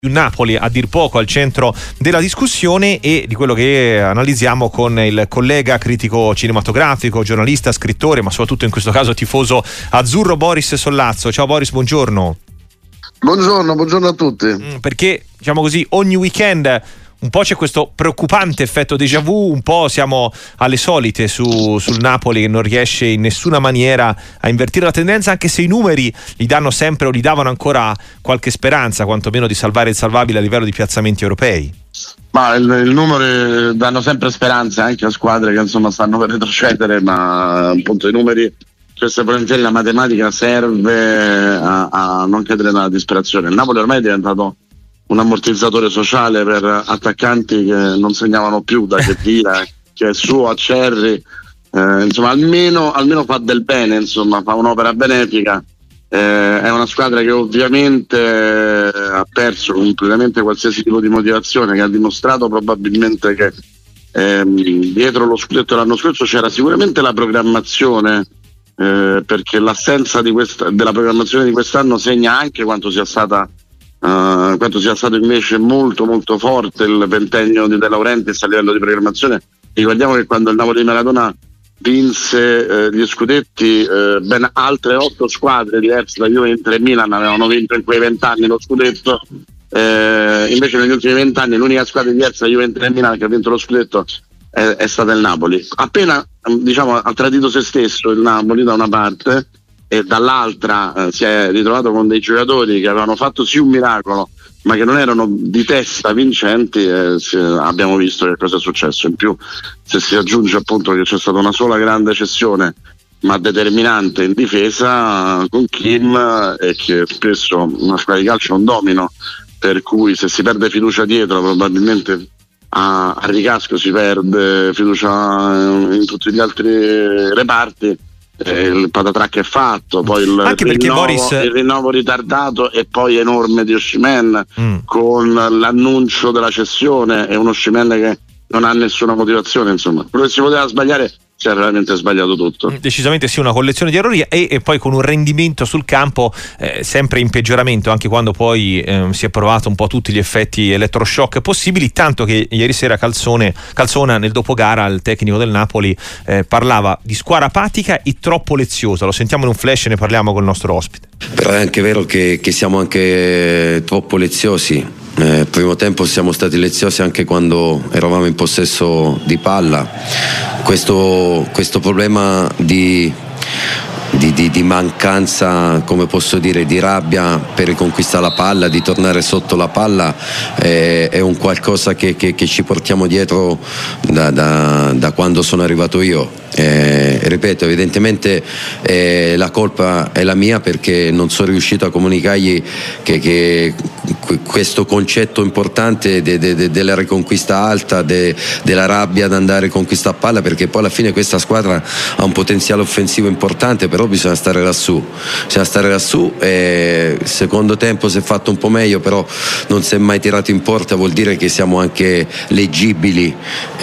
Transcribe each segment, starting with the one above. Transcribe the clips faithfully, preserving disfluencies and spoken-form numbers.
Napoli a dir poco al centro della discussione e di quello che analizziamo con il collega critico cinematografico, giornalista, scrittore, ma soprattutto in questo caso tifoso azzurro, Boris Sollazzo. Ciao Boris, buongiorno. Buongiorno, buongiorno a tutti. Perché, diciamo così, ogni weekend un po' c'è questo preoccupante effetto déjà vu, un po' siamo alle solite su, sul Napoli che non riesce in nessuna maniera a invertire la tendenza, anche se i numeri gli danno sempre o gli davano ancora qualche speranza, quantomeno di salvare il salvabile a livello di piazzamenti europei. Ma il, il numero danno sempre speranza anche a squadre che insomma stanno per retrocedere, ma appunto i numeri, questa volentieri la matematica serve a, a non cadere nella disperazione. Il Napoli ormai è diventato un ammortizzatore sociale per attaccanti che non segnavano più da Khedira, che è suo Acerri, eh, insomma almeno, almeno fa del bene, insomma fa un'opera benefica. Eh, è una squadra che ovviamente ha perso completamente qualsiasi tipo di motivazione, che ha dimostrato probabilmente che ehm, dietro lo scudetto l'anno scorso c'era sicuramente la programmazione, eh, perché l'assenza di questa, della programmazione di quest'anno segna anche quanto sia stata Uh, quanto sia stato invece molto molto forte il ventennio di De Laurentiis a livello di programmazione. Ricordiamo che quando il Napoli di Maradona vinse eh, gli scudetti, eh, ben altre otto squadre diverse da Juve, Inter e Milan avevano vinto in quei vent'anni lo scudetto, eh, invece negli ultimi vent'anni l'unica squadra diversa da Juve, Inter e Milan che ha vinto lo scudetto è, è stata il Napoli. Appena diciamo ha tradito se stesso il Napoli da una parte e dall'altra eh, si è ritrovato con dei giocatori che avevano fatto sì un miracolo ma che non erano di testa vincenti, eh, si, abbiamo visto che cosa è successo. In più, se si aggiunge appunto che c'è stata una sola grande cessione ma determinante in difesa con Kim, e che spesso una squadra di calcio è un domino, per cui se si perde fiducia dietro probabilmente a, a ricasco si perde fiducia in tutti gli altri reparti. Il patatrack è fatto, poi il, anche rinnovo, perché Boris... il rinnovo ritardato e poi enorme di Osimhen, mm. con l'annuncio della cessione e un Osimhen che non ha nessuna motivazione, insomma quello che si poteva sbagliare si è veramente sbagliato tutto. Decisamente sì, una collezione di errori e, e poi con un rendimento sul campo eh, sempre in peggioramento, anche quando poi eh, si è provato un po' tutti gli effetti elettroshock possibili, tanto che ieri sera Calzone, Calzona nel dopogara, il tecnico del Napoli, eh, parlava di squadra apatica e troppo leziosa. Lo sentiamo in un flash e ne parliamo con il nostro ospite. Però è anche vero che, che siamo anche troppo leziosi. Eh, primo tempo siamo stati leziosi anche quando eravamo in possesso di palla. Questo, questo problema di, di, di, di mancanza, come posso dire, di rabbia per riconquistare la palla, di tornare sotto la palla, eh, è un qualcosa che, che, che ci portiamo dietro da, da, da quando sono arrivato io. Eh, ripeto, evidentemente eh, la colpa è la mia perché non sono riuscito a comunicargli che, che questo concetto importante de, de, de, della riconquista alta, de, della rabbia ad andare a conquistare palla, perché poi alla fine questa squadra ha un potenziale offensivo importante, però bisogna stare lassù, bisogna stare lassù. E il secondo tempo si è fatto un po' meglio, però non si è mai tirato in porta, vuol dire che siamo anche leggibili,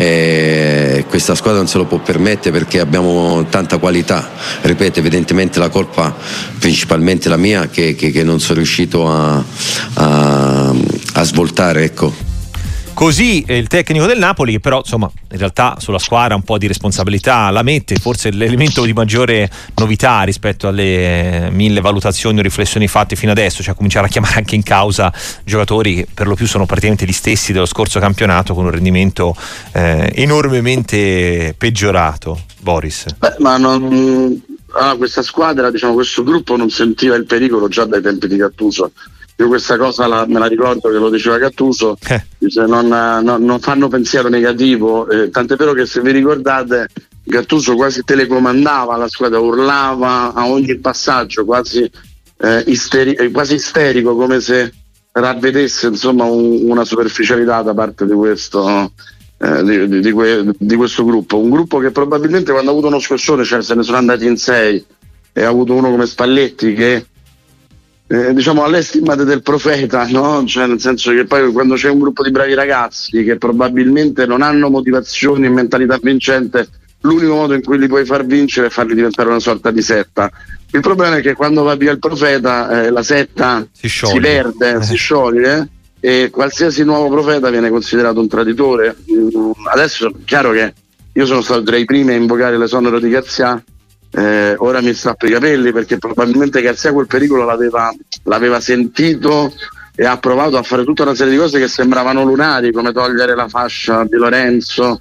e questa squadra non se lo può permettere perché abbiamo tanta qualità. Ripeto, evidentemente la colpa principalmente la mia che, che, che non sono riuscito a, a, a svoltare, ecco. Così il tecnico del Napoli, che però insomma in realtà sulla squadra un po' di responsabilità la mette, forse l'elemento di maggiore novità rispetto alle mille valutazioni o riflessioni fatte fino adesso, cioè cominciare a chiamare anche in causa giocatori che per lo più sono praticamente gli stessi dello scorso campionato, con un rendimento eh, enormemente peggiorato. Boris. Beh, ma non, ah, questa squadra, diciamo questo gruppo non sentiva il pericolo già dai tempi di Gattuso. Io questa cosa la, me la ricordo che lo diceva Gattuso, eh. dice, non, non, non fanno pensiero negativo, eh, tant'è vero che se vi ricordate Gattuso quasi telecomandava la squadra, urlava a ogni passaggio, quasi, eh, isteri- quasi isterico, come se ravvedesse insomma un, una superficialità da parte di questo, eh, di, di, di, que- di questo gruppo, un gruppo che probabilmente quando ha avuto uno scossone, cioè se ne sono andati in sei e ha avuto uno come Spalletti che Eh, diciamo all'estimate del profeta, no? Cioè nel senso che poi quando c'è un gruppo di bravi ragazzi che probabilmente non hanno motivazioni e mentalità vincente, l'unico modo in cui li puoi far vincere è farli diventare una sorta di setta. Il problema è che quando va via il profeta, eh, la setta si, si perde, eh. si scioglie e qualsiasi nuovo profeta viene considerato un traditore. Adesso è chiaro che io sono stato tra i primi a invocare l'esonero di Garcia, eh, ora mi strappo i capelli perché probabilmente Garcia quel pericolo l'aveva, l'aveva sentito e ha provato a fare tutta una serie di cose che sembravano lunari, come togliere la fascia di Lorenzo,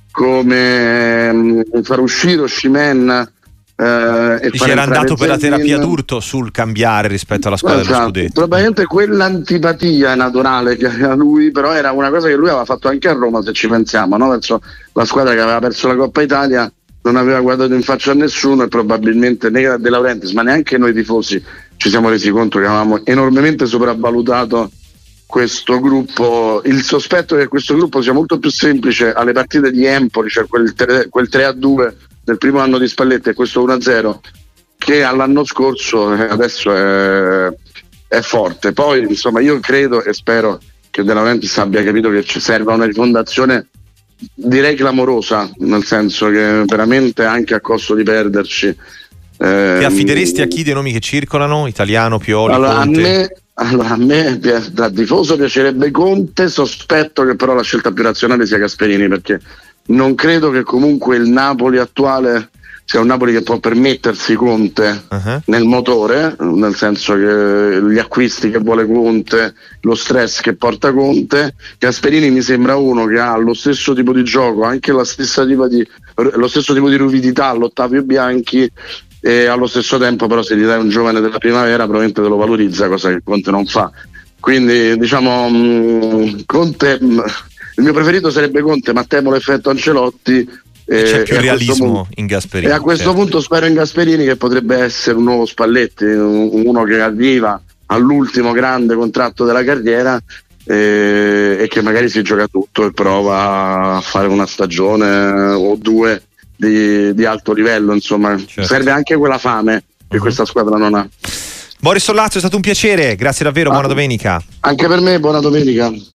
come um, far uscire Osimhen. Eh, e Dice era andato per la terapia d'urto sul cambiare rispetto alla squadra esatto, dello scudetto. Probabilmente quell'antipatia naturale che aveva lui, però era una cosa che lui aveva fatto anche a Roma, se ci pensiamo, no? Verso la squadra che aveva perso la Coppa Italia, non aveva guardato in faccia a nessuno e probabilmente né De Laurentiis ma neanche noi tifosi ci siamo resi conto che avevamo enormemente sopravvalutato questo gruppo. Il sospetto è che questo gruppo sia molto più semplice alle partite di Empoli, cioè quel tre, quel tre a due del primo anno di Spalletti e questo uno a zero, che all'anno scorso, adesso è, è forte. Poi insomma io credo e spero che De Laurentiis abbia capito che ci serve una rifondazione, direi clamorosa, nel senso che veramente anche a costo di perderci. Eh, Ti affideresti a chi dei nomi che circolano? Italiano, Pioli, allora, Conte? A me, allora, a me da tifoso piacerebbe Conte, sospetto che però la scelta più razionale sia Gasperini, perché non credo che comunque il Napoli attuale sia un Napoli che può permettersi Conte uh-huh. nel motore, nel senso che gli acquisti che vuole Conte, lo stress che porta Conte. Gasperini mi sembra uno che ha lo stesso tipo di gioco, anche la stessa tipo di, lo stesso tipo di ruvidità all'Ottavio Bianchi, e allo stesso tempo però se gli dai un giovane della primavera probabilmente te lo valorizza, cosa che Conte non fa. Quindi diciamo mh, Conte mh, il mio preferito sarebbe Conte, ma temo l'effetto Ancelotti. E c'è più e realismo punto, in Gasperini. E a questo certo. punto spero in Gasperini, che potrebbe essere un nuovo Spalletti, uno che arriva all'ultimo grande contratto della carriera e, e che magari si gioca tutto e prova a fare una stagione o due di, di alto livello. Insomma, certo. serve anche quella fame che uh-huh. questa squadra non ha. Boris Sollazzo, è stato un piacere, grazie davvero, ah, buona domenica. Anche per me, buona domenica.